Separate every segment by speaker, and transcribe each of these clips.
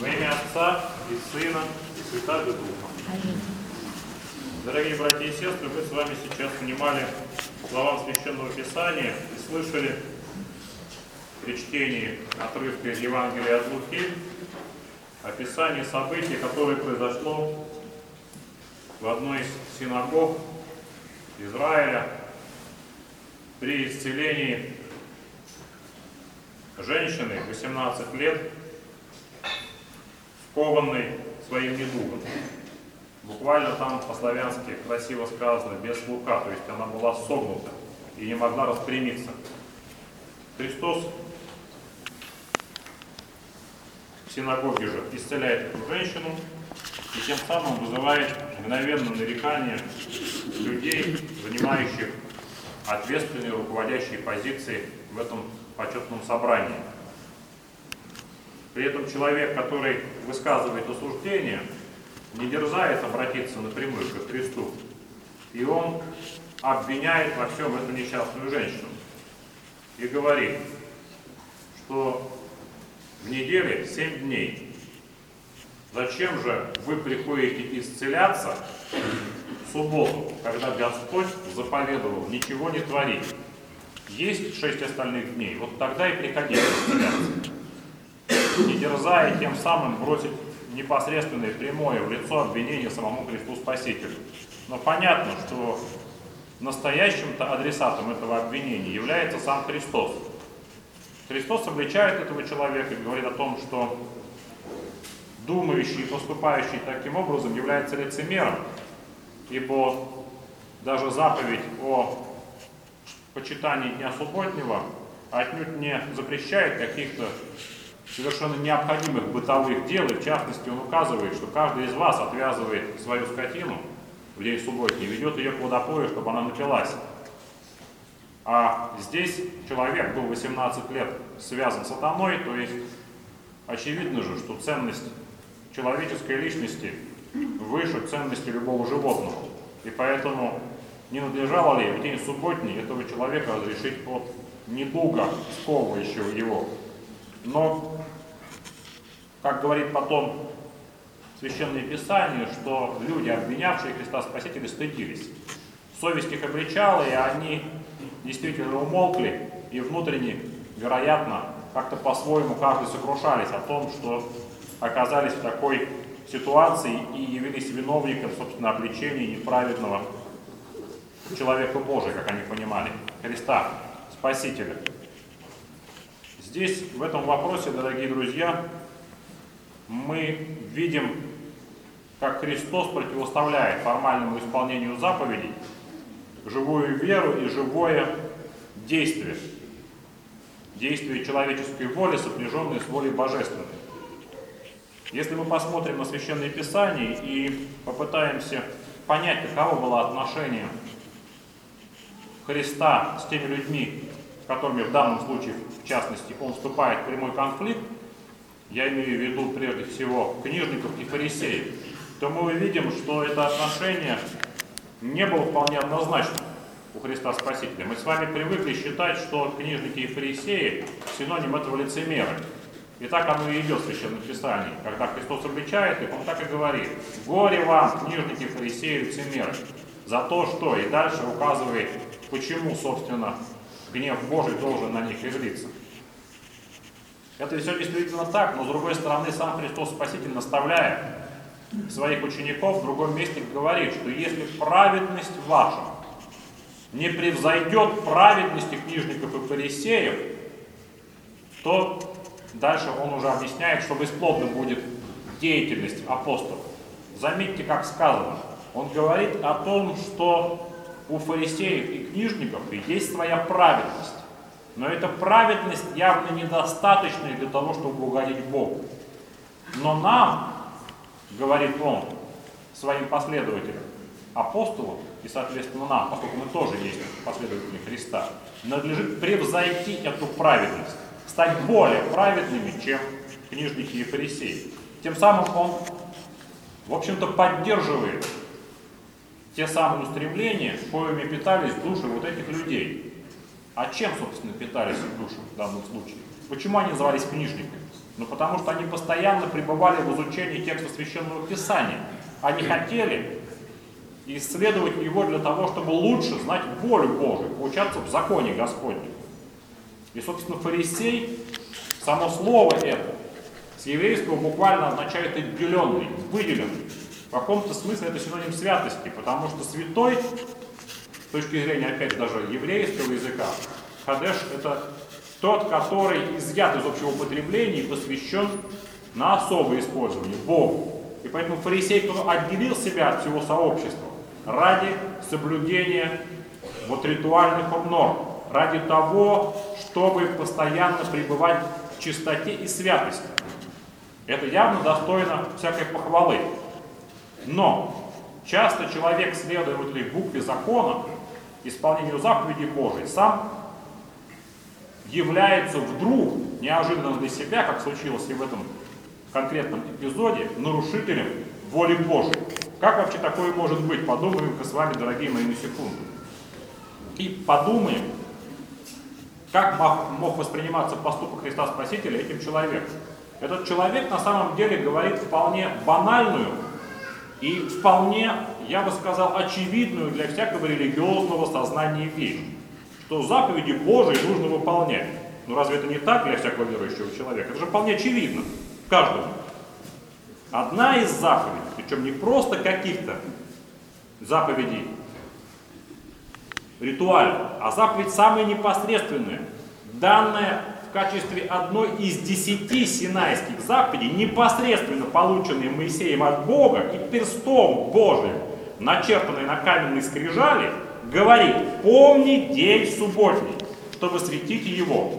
Speaker 1: Во имя Отца и Сына и Святаго Духа. Дорогие братья и сестры, мы с вами сейчас внимали словам Священного Писания и слышали при чтении отрывка из Евангелия от Луки описание событий, которое произошло в одной из синагог Израиля при исцелении женщины 18 лет, скованной своим недугом. Буквально там по-славянски красиво сказано без лука, то есть она была согнута и не могла распрямиться. Христос в синагоге же исцеляет эту женщину и тем самым вызывает мгновенное нарекание людей, занимающих ответственные руководящие позиции в этом почетном собрании. При этом человек, который высказывает осуждение, не дерзает обратиться напрямую к Христу, и он обвиняет во всем эту несчастную женщину и говорит, что в неделе 7 дней. Зачем же вы приходите исцеляться в субботу, когда Господь заповедовал ничего не творить? Есть 6 остальных дней, вот тогда и приходите исцеляться. Не дерзая тем самым бросить непосредственное прямое в лицо обвинение самому Христу Спасителю. Но понятно, что настоящим-то адресатом этого обвинения является сам Христос. Христос обличает этого человека и говорит о том, что думающий и поступающий таким образом является лицемером, ибо даже заповедь о почитании Дня Субботнего отнюдь не запрещает каких-то совершенно необходимых бытовых дел, и в частности он указывает, что каждый из вас отвязывает свою скотину в день субботний, ведет ее к водопою, чтобы она напилась. А здесь человек был 18 лет связан с сатаной, то есть очевидно же, что ценность человеческой личности выше ценности любого животного. И поэтому не надлежало ли в день субботний этого человека разрешить от недуга, сковывающего его. Но, как говорит потом Священное Писание, что люди, обвинявшие Христа Спасителя, стыдились. Совесть их обличала, и они действительно умолкли, и внутренне, вероятно, как-то по-своему каждый сокрушались о том, что оказались в такой ситуации и явились виновником, собственно, обличения неправедного человека Божия, как они понимали, Христа Спасителя. Здесь, в этом вопросе, дорогие друзья, мы видим, как Христос противоставляет формальному исполнению заповедей живую веру и живое действие. Действие человеческой воли, сопряженное с волей божественной. Если мы посмотрим на Священное Писание и попытаемся понять, каково было отношение Христа с теми людьми, с которыми в данном случае, в частности, он вступает в прямой конфликт, я имею в виду прежде всего книжников и фарисеев, то мы увидим, что это отношение не было вполне однозначным у Христа Спасителя. Мы с вами привыкли считать, что книжники и фарисеи синоним этого лицемера. И так оно и идет в Священном Писании. Когда Христос обличает их, он так и говорит: «Горе вам, книжники, фарисеи, лицемеры, за то, что…» И дальше указывает, почему, собственно, гнев Божий должен на них излиться. Это все действительно так, но с другой стороны, сам Христос Спаситель, наставляя своих учеников, в другом месте говорит, что если праведность ваша не превзойдет праведности книжников и фарисеев, то дальше он уже объясняет, что бесплодна будет деятельность апостолов. Заметьте, как сказано. Он говорит о том, что у фарисеев и книжников есть своя праведность. Но эта праведность явно недостаточная для того, чтобы угодить Богу. Но нам, говорит он своим последователям, апостолам, и, соответственно, нам, поскольку мы тоже есть последователи Христа, надлежит превзойти эту праведность, стать более праведными, чем книжники и фарисеи. Тем самым он, в общем-то, поддерживает те самые устремления, коими питались души вот этих людей. А чем, собственно, питались их души в данном случае? Почему они назывались книжниками? Ну потому что они постоянно пребывали в изучении текста Священного Писания. Они хотели исследовать его для того, чтобы лучше знать волю Божию, получаться в законе Господнем. И, собственно, фарисей, само слово это, с еврейского буквально означает отделенный, выделенный. В каком-то смысле это синоним святости, потому что святой, с точки зрения, опять даже еврейского языка, кадеш — это тот, который изъят из общего употребления и посвящен на особое использование Богу. И поэтому фарисей, кто отделил себя от всего сообщества ради соблюдения вот ритуальных норм, ради того, чтобы постоянно пребывать в чистоте и святости. Это явно достойно всякой похвалы. Но часто человек, следователь букве закона, исполнению заповедей Божией, сам является вдруг, неожиданно для себя, как случилось и в этом конкретном эпизоде, нарушителем воли Божией. Как вообще такое может быть? Подумаем-ка с вами, дорогие мои, на секунду. И подумаем, как мог восприниматься поступок Христа Спасителя этим человеком. Этот человек на самом деле говорит вполне банальную и вполне, я бы сказал, очевидную для всякого религиозного сознания вещь, что заповеди Божии нужно выполнять. Ну разве это не так для всякого верующего человека? Это же вполне очевидно каждому. Одна из заповедей, причем не просто каких-то заповедей ритуальных, а заповедь самая непосредственная, данная в качестве одной из 10 синайских заповедей, непосредственно полученные Моисеем от Бога и перстом Божиим, начертанной на каменной скрижали, говорит: помни день субботний, чтобы светить его.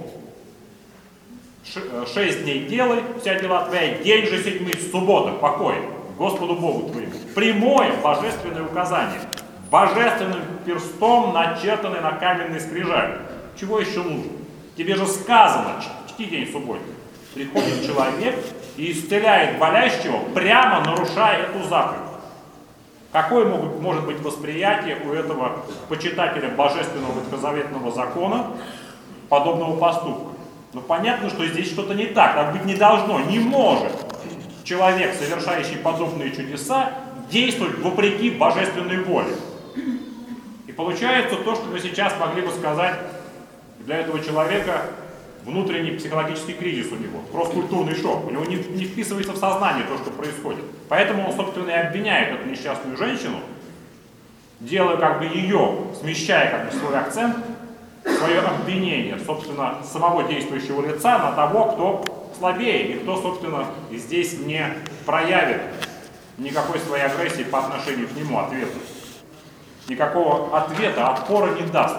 Speaker 1: 6 дней делай вся дела твоя, день же седьмый, суббота, покой Господу Богу твоему. Прямое божественное указание, божественным перстом начертанный на каменной скрижали. Чего еще нужно? Тебе же сказано, чти день субботний. Приходит человек и исцеляет болящего, прямо нарушая эту заповедь. Какое может быть восприятие у этого почитателя божественного ветхозаветного закона подобного поступка? Ну понятно, что здесь что-то не так быть не должно, не может человек, совершающий подобные чудеса, действовать вопреки божественной воле. И получается то, что мы сейчас могли бы сказать, для этого человека внутренний психологический кризис у него, кросс-культурный шок, у него не вписывается в сознание то, что происходит. Поэтому он, собственно, и обвиняет эту несчастную женщину, делая ее, смещая свой акцент, свое обвинение, собственно, самого действующего лица на того, кто слабее, и кто, собственно, здесь не проявит никакой своей агрессии по отношению к нему, ответа. Никакого ответа, отпора не даст.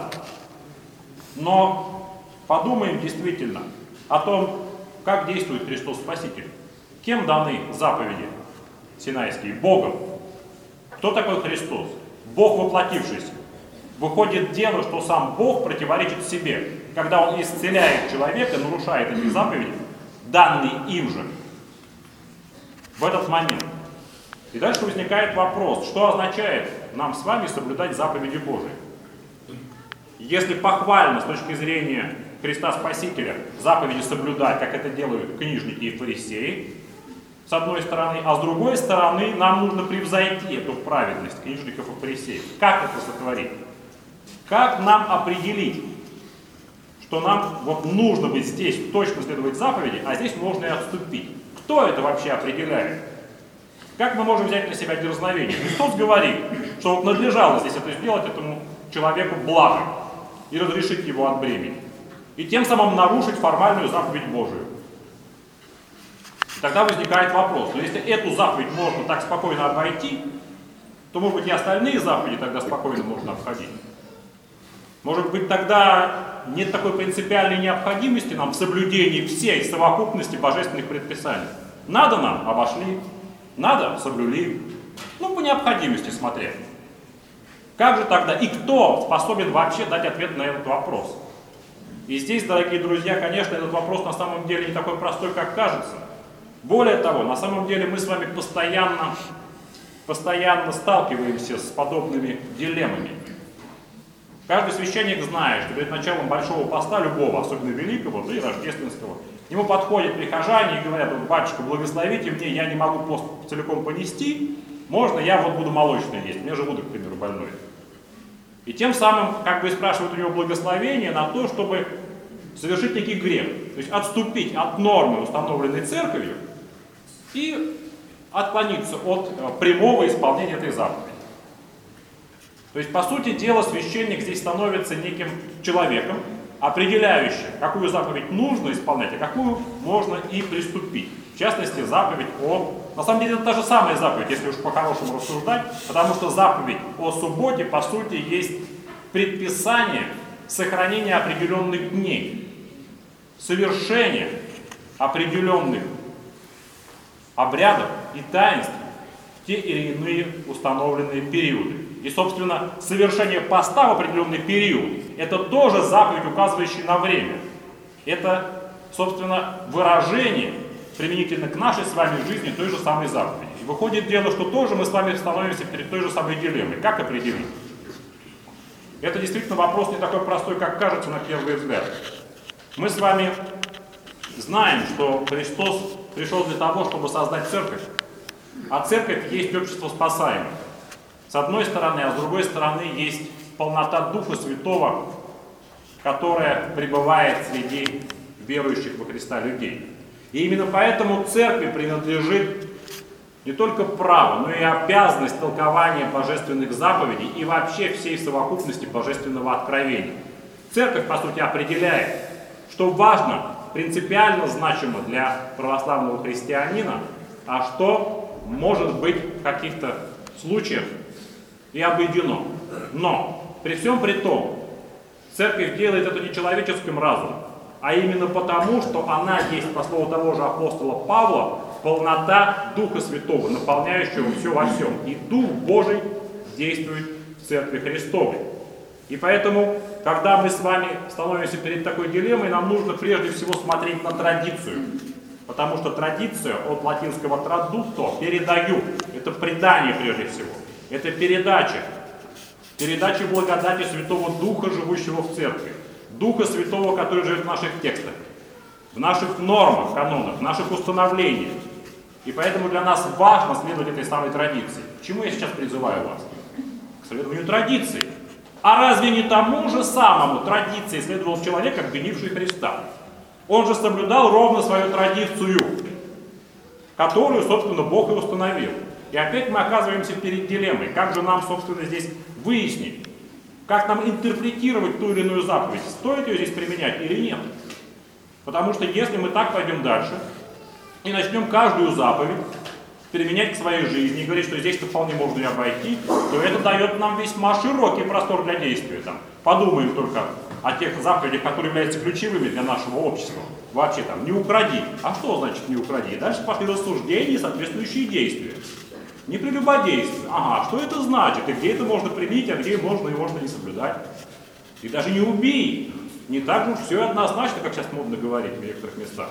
Speaker 1: Но подумаем действительно о том, как действует Христос Спаситель. Кем даны заповеди синайские? Богом. Кто такой Христос? Бог воплотившийся. Выходит дело, что сам Бог противоречит себе, когда Он исцеляет человека, нарушает эти заповеди, данные им же, в этот момент. И дальше возникает вопрос, что означает нам с вами соблюдать заповеди Божии? Если похвально с точки зрения Христа Спасителя заповеди соблюдать, как это делают книжники и фарисеи, с одной стороны, а с другой стороны нам нужно превзойти эту праведность книжников и фарисеев. Как это сотворить? Как нам определить, что нам нужно быть здесь, точно следовать заповеди, а здесь можно и отступить? Кто это вообще определяет? Как мы можем взять на себя дерзновение? Христос говорит, что надлежало здесь это сделать этому человеку благо и разрешить его от бремени. И тем самым нарушить формальную заповедь Божию. И тогда возникает вопрос, но если эту заповедь можно так спокойно обойти, то, может быть, и остальные заповеди тогда спокойно можно обходить. Может быть, тогда нет такой принципиальной необходимости нам в соблюдении всей совокупности божественных предписаний. Надо нам — обошли, надо — соблюли. По необходимости смотря. Как же тогда и кто способен вообще дать ответ на этот вопрос? И здесь, дорогие друзья, конечно, этот вопрос на самом деле не такой простой, как кажется. Более того, на самом деле мы с вами постоянно сталкиваемся с подобными дилеммами. Каждый священник знает, что перед началом Большого Поста, любого, особенно Великого, да и Рождественского, К нему подходят прихожане и говорят: вот, батюшка, благословите мне, я не могу пост целиком понести, можно я вот буду молочное есть, у меня желудок, к примеру, больной. И тем самым как бы спрашивают у него благословение на то, чтобы совершить некий грех, то есть отступить от нормы, установленной церковью, и отклониться от прямого исполнения этой заповеди. То есть, по сути дела, священник здесь становится неким человеком, определяющим, какую заповедь нужно исполнять, а какую можно и приступить. В частности, заповедь о... На самом деле, это та же самая заповедь, если уж по-хорошему рассуждать, потому что заповедь о субботе, по сути, есть предписание сохранения определенных дней, совершения определенных обрядов и таинств в те или иные установленные периоды. И, собственно, совершение поста в определенный период – это тоже заповедь, указывающая на время. Это, собственно, выражение применительно к нашей с вами жизни той же самой заповеди. И выходит дело, что тоже мы с вами становимся перед той же самой дилеммой. Как определить? Это действительно вопрос не такой простой, как кажется на первый взгляд. Мы с вами знаем, что Христос пришел для того, чтобы создать церковь, а церковь есть общество спасаемых. С одной стороны, а с другой стороны есть полнота Духа Святого, которая пребывает среди верующих во Христа людей. И именно поэтому церкви принадлежит не только право, но и обязанность толкования божественных заповедей и вообще всей совокупности божественного откровения. Церковь, по сути, определяет, что важно, принципиально значимо для православного христианина, а что может быть в каких-то случаях и обойдено. Но при всем при том, церковь делает это не человеческим разумом, а именно потому, что она есть, по слову того же апостола Павла, полнота Духа Святого, наполняющего все во всем. И Дух Божий действует в Церкви Христовой. И поэтому, когда мы с вами становимся перед такой дилеммой, нам нужно прежде всего смотреть на традицию. Потому что традиция от латинского tradutto, передаю, это предание прежде всего. Это передача благодати Святого Духа, живущего в Церкви. Духа Святого, который живет в наших текстах, в наших нормах, канонах, в наших установлениях. И поэтому для нас важно следовать этой самой традиции. К чему я сейчас призываю вас? К следованию традиции. А разве не тому же самому традиции следовал человек, обвинивший Христа? Он же соблюдал ровно свою традицию, которую, собственно, Бог и установил. И опять мы оказываемся перед дилеммой. Как же нам, собственно, здесь выяснить, как нам интерпретировать ту или иную заповедь? Стоит ее здесь применять или нет? Потому что если мы так пойдем дальше и начнем каждую заповедь применять к своей жизни и говорить, что здесь-то вполне можно и обойти, то это дает нам весьма широкий простор для действия. Подумаем только о тех заповедях, которые являются ключевыми для нашего общества. Вообще не укради. А что значит не укради? Дальше пошли рассуждения и соответствующие действия. Не прелюбодействуй. Ага, что это значит? И где это можно применить, а где можно и можно не соблюдать? И даже не убей. Не так же все однозначно, как сейчас модно говорить в некоторых местах.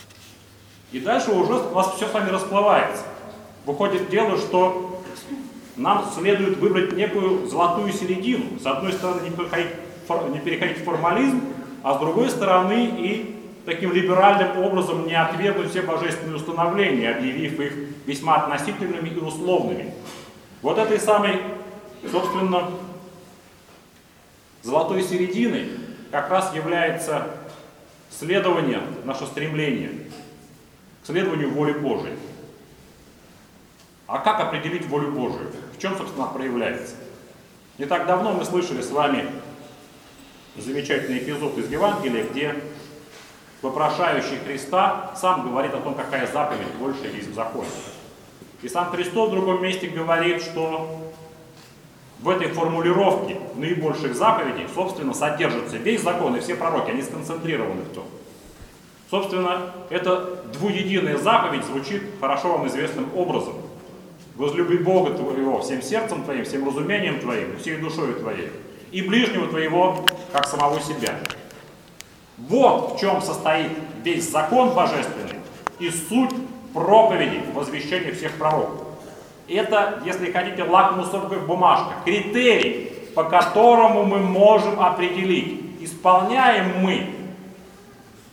Speaker 1: И дальше уже у вас все с вами расплывается. Выходит дело, что нам следует выбрать некую золотую середину. С одной стороны, не переходить в формализм, а с другой стороны и таким либеральным образом не отвергнуть все божественные установления, объявив их весьма относительными и условными. Вот этой самой, собственно, золотой серединой как раз является следование, наше стремление к следованию воли Божией. А как определить волю Божию? В чем, собственно, проявляется? Не так давно мы слышали с вами замечательный эпизод из Евангелия, где вопрошающий Христа сам говорит о том, какая заповедь больше есть в законе. И сам Христос в другом месте говорит, что в этой формулировке наибольших заповедей, собственно, содержится весь закон и все пророки, они сконцентрированы в том. Собственно, эта двуединая заповедь звучит хорошо вам известным образом. Возлюби Бога твоего всем сердцем твоим, всем разумением твоим, всей душою твоей, и ближнего твоего, как самого себя. Вот в чем состоит весь закон божественный и суть проповеди, возвещения всех пророков. Это, если хотите, лакмусовая бумажка, критерий, по которому мы можем определить, исполняем мы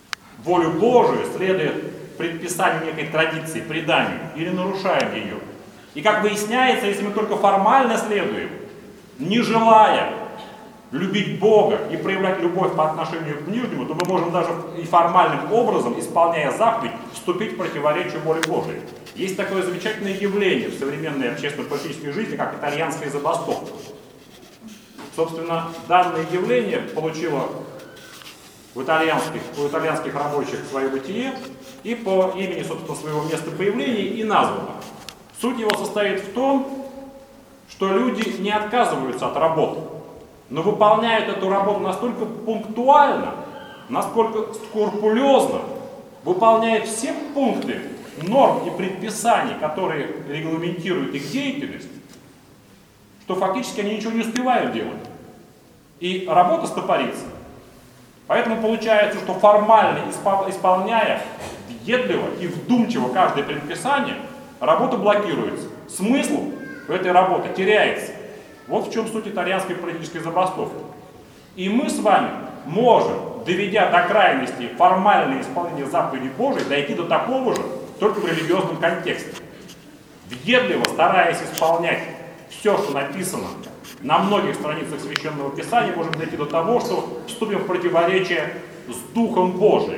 Speaker 1: волю Божию, следуя предписанию некой традиции, преданию, или нарушаем ее. И как выясняется, если мы только формально следуем, не желая любить Бога и проявлять любовь по отношению к ближнему, то мы можем даже и формальным образом, исполняя заповедь, вступить в противоречие воле Божией. Есть такое замечательное явление в современной общественно-политической жизни, как итальянская забастовка. Собственно, данное явление получило у итальянских рабочих свое бытие и по имени, собственно, своего места появления и названо. Суть его состоит в том, что люди не отказываются от работы, но выполняют эту работу настолько пунктуально, насколько скрупулезно, выполняют все пункты норм и предписаний, которые регламентируют их деятельность, что фактически они ничего не успевают делать. И работа стопорится. Поэтому получается, что формально исполняя въедливо и вдумчиво каждое предписание, работа блокируется. Смысл в этой работе теряется. Вот в чем суть итальянской политической забастовки. И мы с вами можем, доведя до крайности формальное исполнение заповедей Божьей, дойти до такого же, только в религиозном контексте. Въедливо стараясь исполнять все, что написано на многих страницах Священного Писания, можем дойти до того, что вступим в противоречие с Духом Божиим.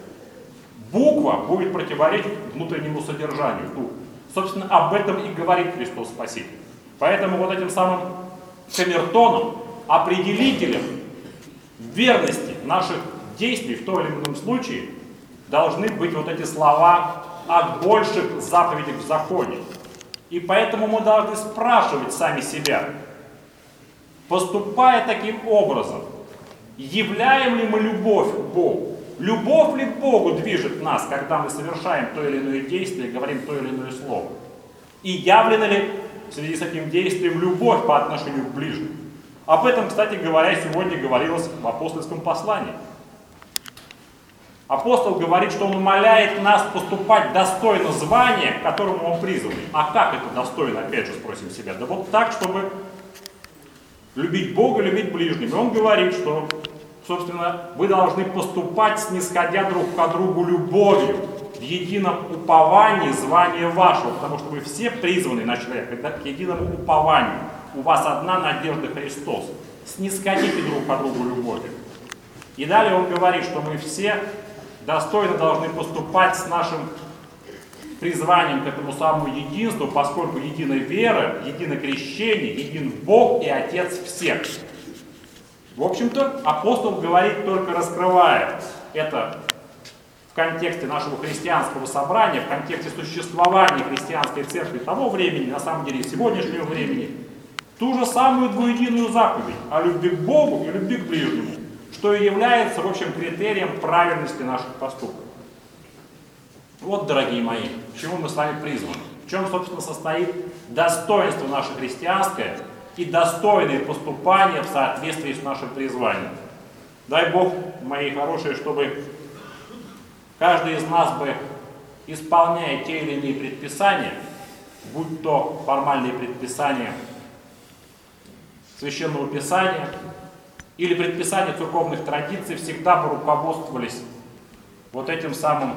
Speaker 1: Буква будет противоречить внутреннему содержанию духа. Собственно, об этом и говорит Христос Спаситель. Поэтому вот этим самым камертоном, определителем верности наших действий в том или ином случае должны быть вот эти слова о больших заповедях в законе. И поэтому мы должны спрашивать сами себя, поступая таким образом, являем ли мы любовь к Богу? Любовь ли к Богу движет нас, когда мы совершаем то или иное действие, говорим то или иное слово? И явлена ли в связи с этим действием любовь по отношению к ближнему? Об этом, кстати говоря, сегодня говорилось в апостольском послании. Апостол говорит, что он умоляет нас поступать достойно звания, к которому он призван. А как это достойно, опять же, спросим себя? Да вот так, чтобы любить Бога, любить ближнего. И он говорит, что, собственно, вы должны поступать, снисходя друг к другу любовью, в едином уповании звания вашего, потому что вы все призваны на человека к единому упованию. У вас одна надежда Христос. Снисходите друг к другу любовью. И далее он говорит, что мы все достойно должны поступать с нашим призванием к этому самому единству, поскольку единая вера, единое крещение, един Бог и Отец всех. В общем-то, апостол говорит, только раскрывая это в контексте нашего христианского собрания, в контексте существования христианской церкви того времени, на самом деле сегодняшнего времени, ту же самую двуединую заповедь о любви к Богу и любви к ближнему, что и является, в общем, критерием правильности наших поступков. Вот, дорогие мои, к чему мы с вами призваны, в чем, собственно, состоит достоинство наше христианское и достойное поступание в соответствии с нашим призванием. Дай Бог, мои хорошие, чтобы каждый из нас бы, исполняя те или иные предписания, будь то формальные предписания Священного Писания или предписания церковных традиций, всегда бы руководствовались вот этим самым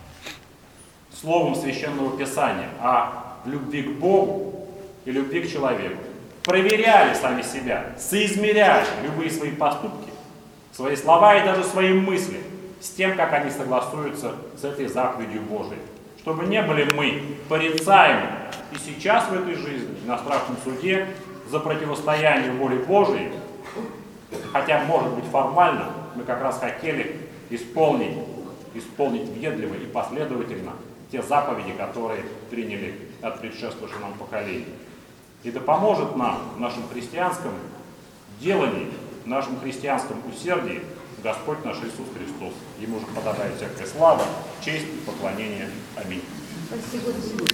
Speaker 1: словом Священного Писания о любви к Богу и любви к человеку. Проверяли сами себя, соизмеряли любые свои поступки, свои слова и даже свои мысли с тем, как они согласуются с этой заповедью Божией. Чтобы не были мы порицаемы и сейчас в этой жизни, и на страшном суде за противостояние воле Божией, хотя, может быть, формально мы как раз хотели исполнить въедливо и последовательно те заповеди, которые приняли от предшествующего нам поколений. И да поможет нам в нашем христианском делании, в нашем христианском усердии Господь наш Иисус Христос. Ему же подобает всякая слава, честь и поклонение. Аминь.